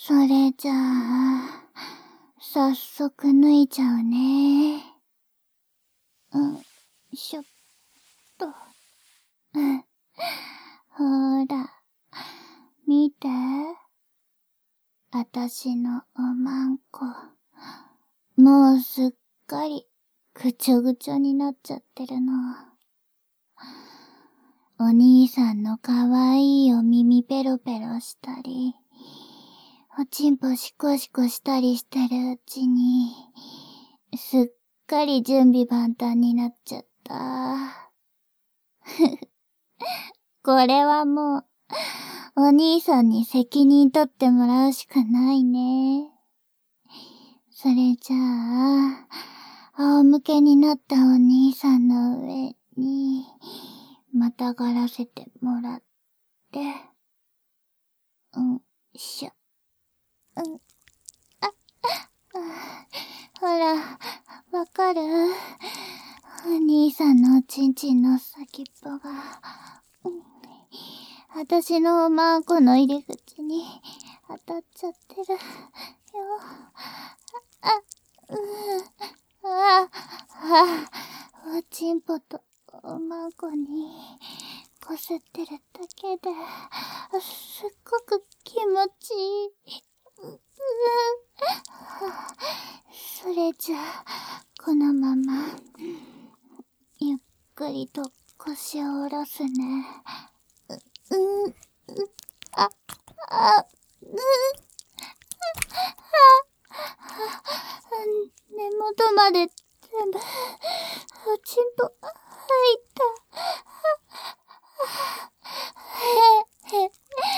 それじゃあ、早速脱いじゃうね。しょっと。ほら、見て。あたしのおまんこ。もうすっかりぐちょぐちょになっちゃってるの。お兄さんのかわいいお耳ペロペロしたり、おちんぽシコシコしたりしてるうちに、すっかり準備万端になっちゃった。これはもう、お兄さんに責任取ってもらうしかないね。それじゃあ、仰向けになったお兄さんの上に、またがらせてもらって、しょ。ほら、わかる？お兄さんのおちんちんの先っぽが、私のおまんこの入り口に当たっちゃってるよ。おちんぽとおまんこにこすってるだけで、すっごく気持ちいい。それじゃあ、このまま、ゆっくりと腰を下ろすね。根元まで全部、おちんぽ、入った。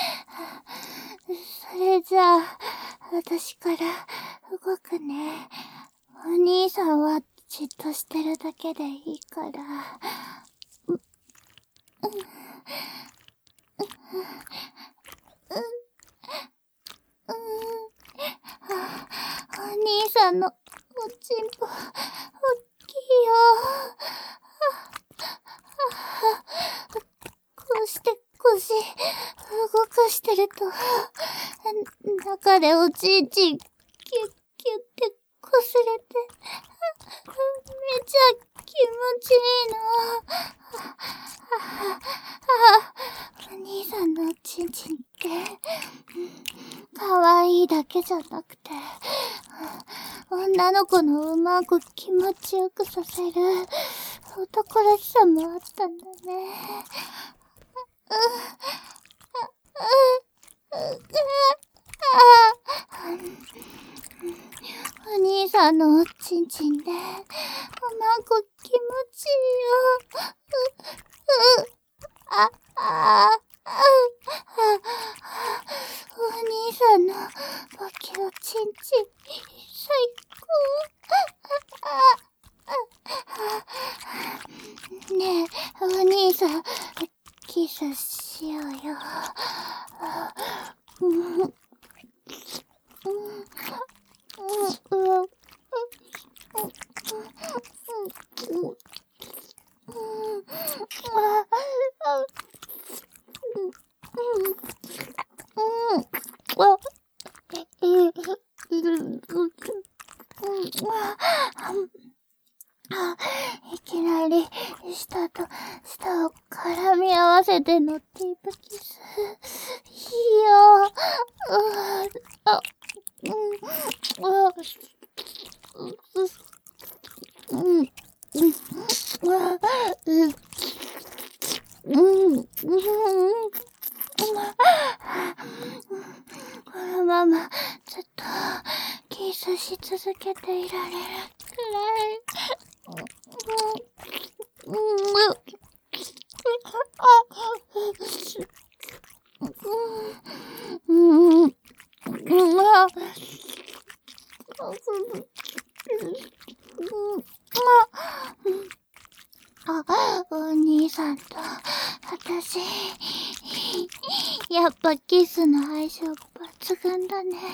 それじゃあ、私から動くね。お兄さんはじっとしてるだけでいいから。お兄さんのおちんぽ、おっきいよ。こうして腰、動かしてると、中でおちんちん、キュッキュってこすれて、めちゃ気持ちいいの。お兄さんのおちんちんって、かわいいだけじゃなくて、女の子のうまく気持ちよくさせる男らしさもあったんだね。お兄さんのおちんちんで、おまんこ気持ちいいよ。お兄さんのボケおちんちん、最高。ねえ、お兄さん、キスしようよ。いきなり、舌と舌を絡み合わせてのディープキス。いいよ。このまま、ずっと、キスし続けていられるくらい。お兄さんと、私、やっぱキスの相性抜群だね。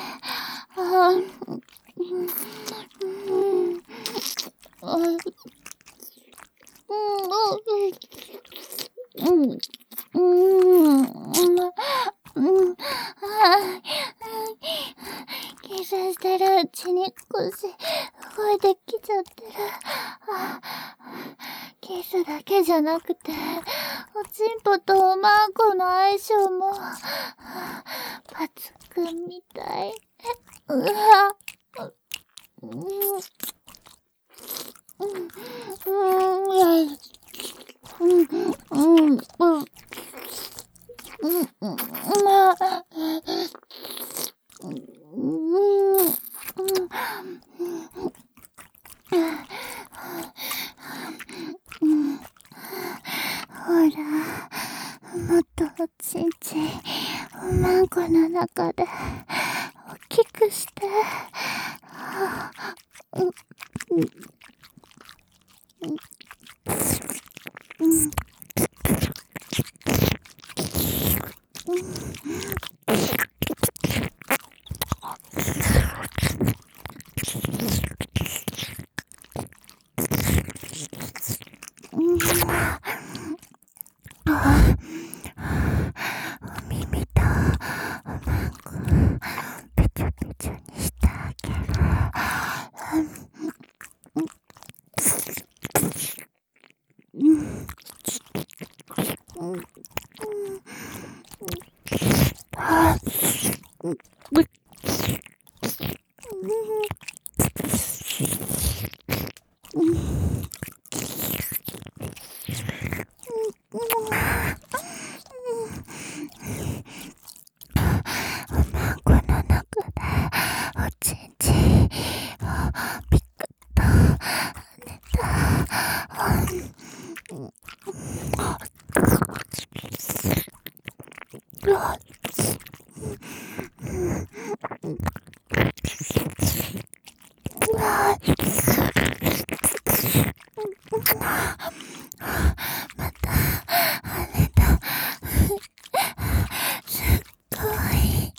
キスしてるうちに腰動いてきちゃってる。キスだけじゃなくて、おちんぽとおまんこの相性も、パツくんみたい。うわ。ほら、もっとおちんちん、おまんこの中で、大きくして。お耳とおまんこぺちょぺちょにしてあげる。おまんこの中でおちんちんをピクッと跳ねた。また跳ねた。すっごい。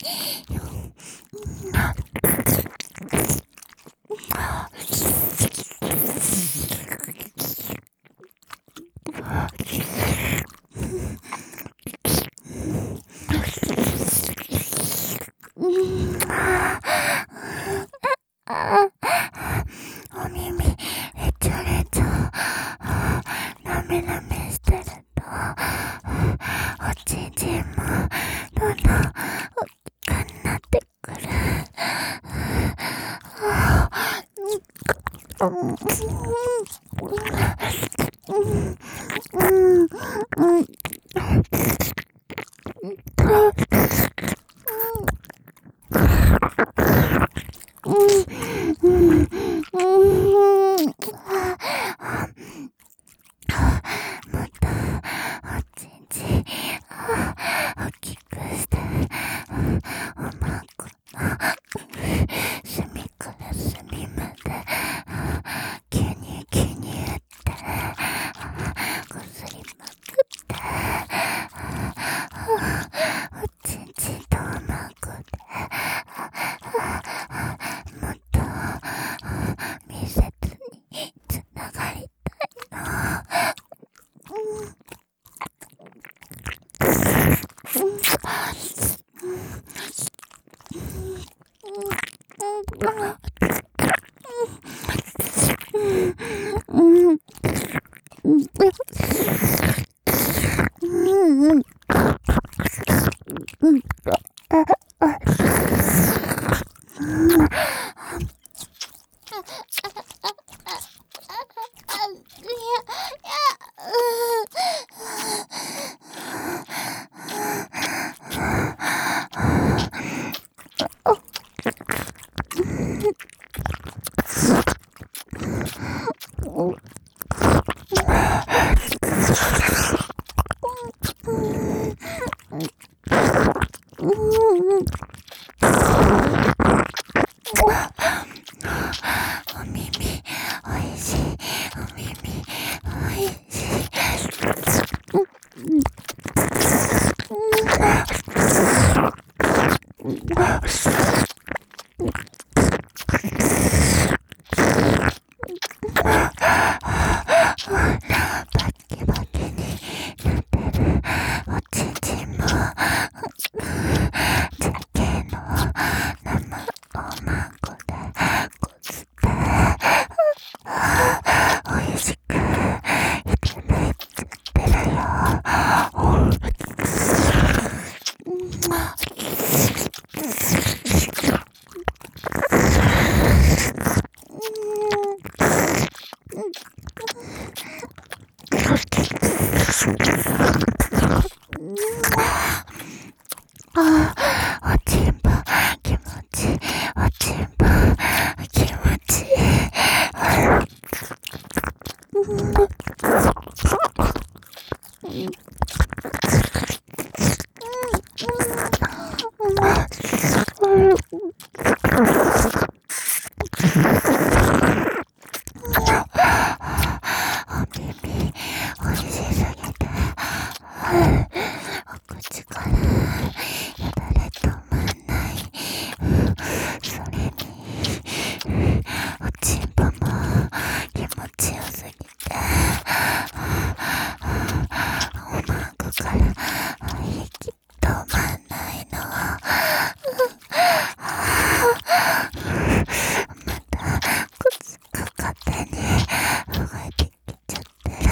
お耳えちょれちょなめなめしてるとおちんちんもどんどん大きくなってくる。もっとおちんちん大きくしておまんこの隅から隅までキュニュキュニュってこすりまくっておちんちんとおまんこでもっと密接につながりたいの。お耳おいしい。お耳おいしい。バキバキになってるおちんちんも、絶景の生おまおちんぽ気持ちいい。おちんぽ気持ちいい。お耳おいしすぎてお口からよだれ止まんない。それにおちんぽも気持ちよすぎておまんこから息止まんないの。またこっちが勝手に動いてきちゃってる。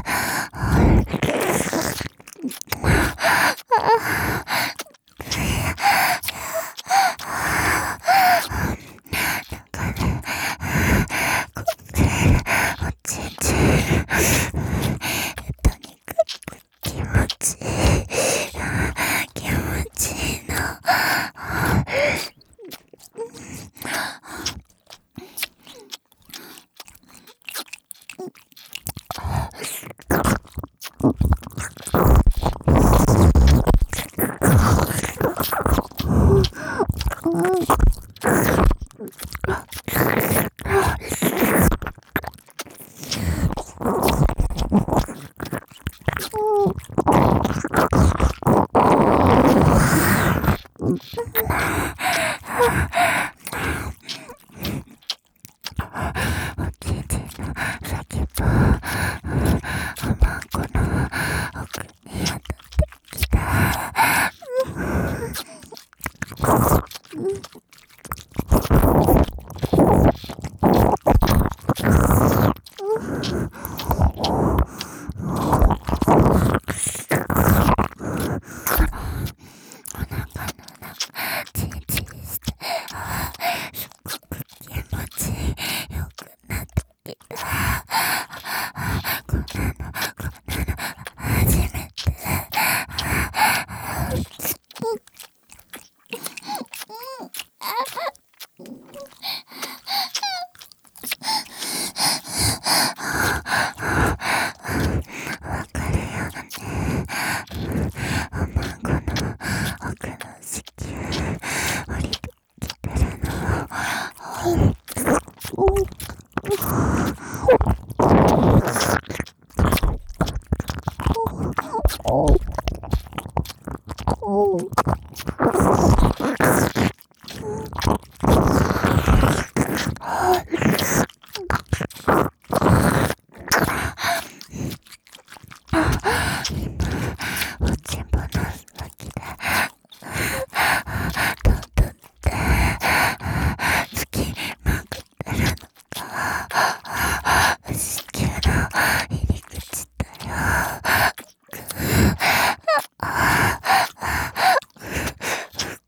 だからこれおちんちとにかく気持ちいい。気持ちいいの。おちんちの先っぽおまんこの奥に当たってきた。お腹の中チリチリしてすっごく気持ちよくなってきた。こんなの初めて。わかるよね。おまんこの奥の子宮降りてきてるの。おちんぽの先でトントンってつきまくってるのが子宮の入り口だよ。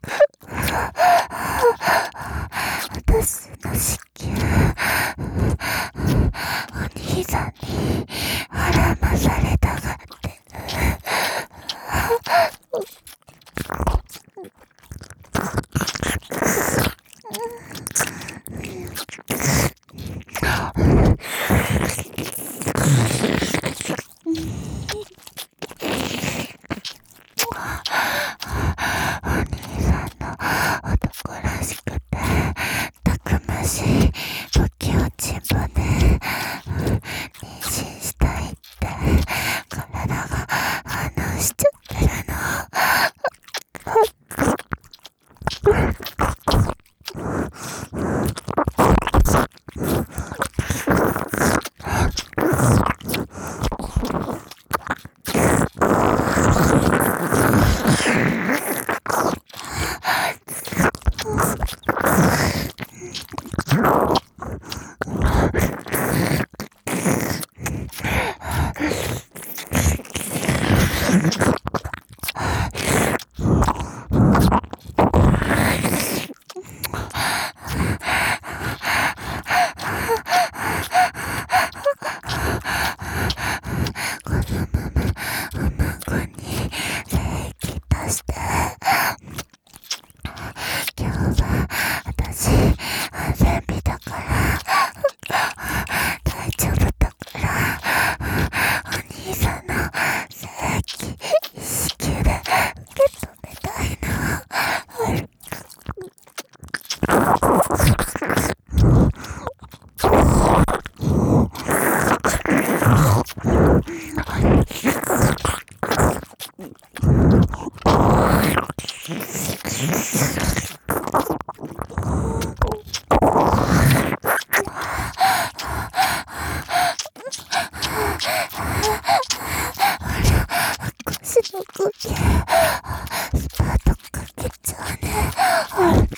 腰の呼吸、スパートかけちゃうね。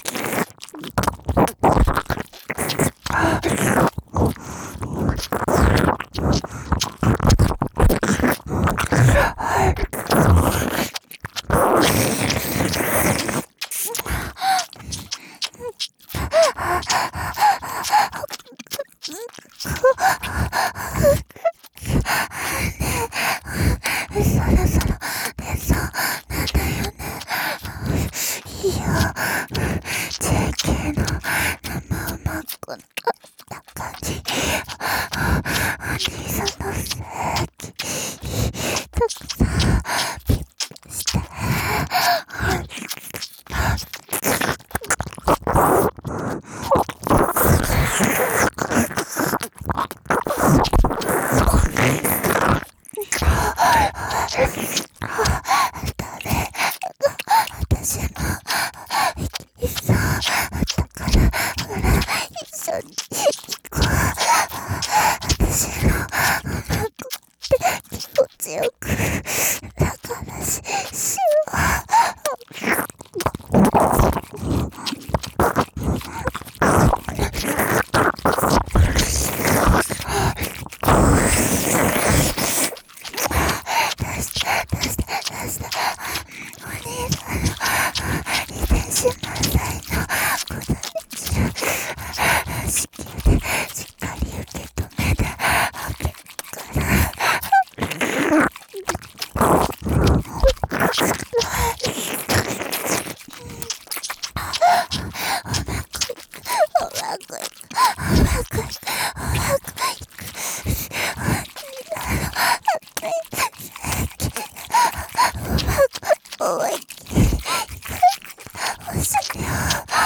そろそろ寝そうなんだよね。いいよ。JK の生馬この感じ。お兄さんの席たくさんピップして。私もいそうだから、ほら、一緒に行こう。私のうまくって気持ちよく話しよ出した。お兄さんの遺伝子満載の子供ちゃん、子宮でしっかり受け止めてあげるから。おい、おしゃれよ。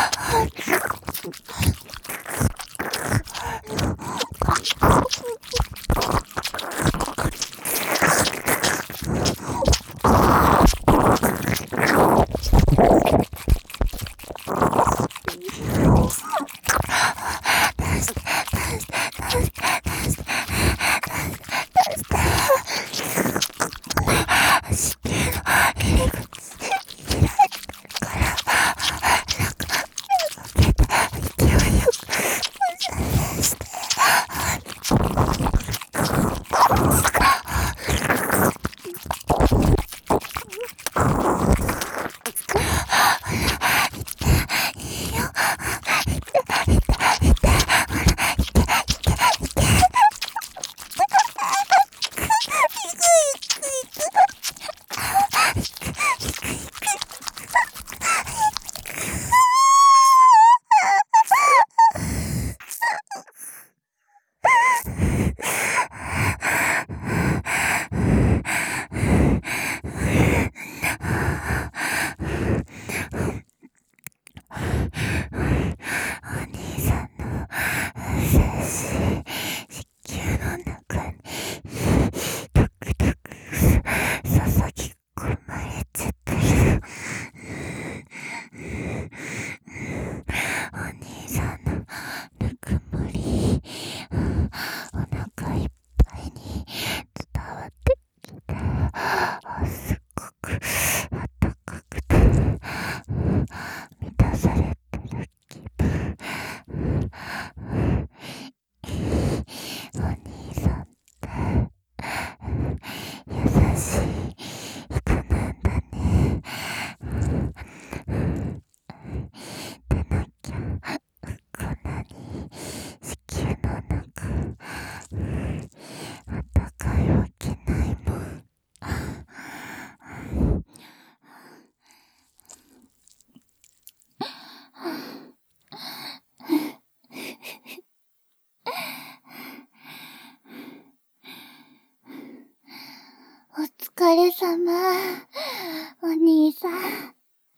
お疲れ様、お兄さん。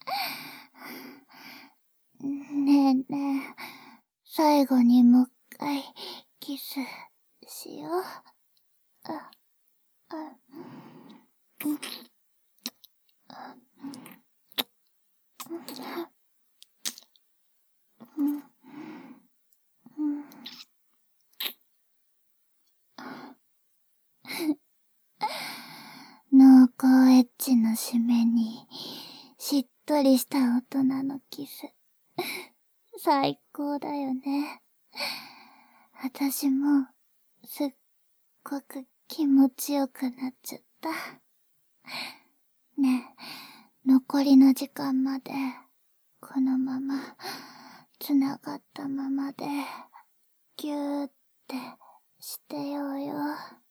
ねえねえ、最後にもう一回キスしよう。 濃厚エッチの締めに、しっとりした大人のキス。最高だよね。私も、すっごく気持ちよくなっちゃった。ねえ、残りの時間まで、このまま、繋がったままで、ぎゅーってしてようよ。